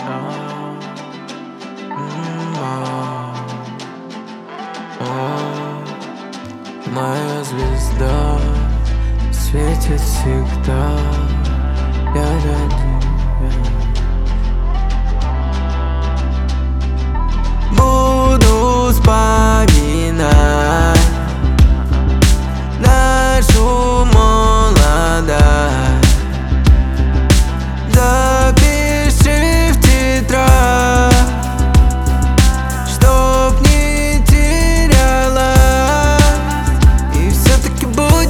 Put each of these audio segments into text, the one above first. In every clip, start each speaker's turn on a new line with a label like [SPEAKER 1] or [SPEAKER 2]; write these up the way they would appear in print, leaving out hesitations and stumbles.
[SPEAKER 1] Моя звезда светит всегда. Я для тебя. Буду вспоминать нашу молодость. Запиши в тетрадь, чтоб не терялась. И все-таки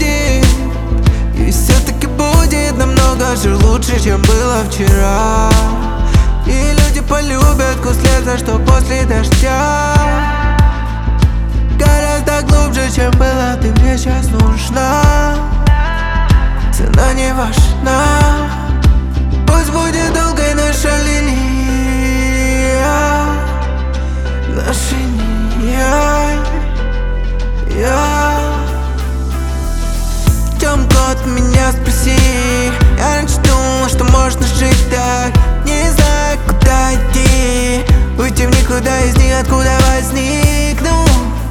[SPEAKER 1] будет намного же лучше, чем было вчера. И люди полюбят вкус лета, что после дождя. Гораздо глубже, чем было, ты мне сейчас нужна. Цена не важна. Пусть будет долгой наша линия, наша линия. В чем код, меня спроси. Я раньше думал, что можно жить так. Не знаю, куда идти, уйти в никуда, из ниоткуда возникну.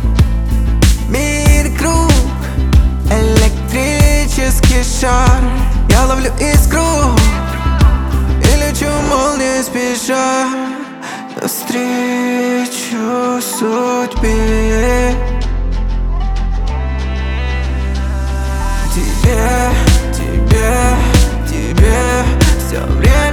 [SPEAKER 1] Мир круг, электрический шар. Я ловлю искру и лечу молнией спеша навстречу судьбе. Тебе все время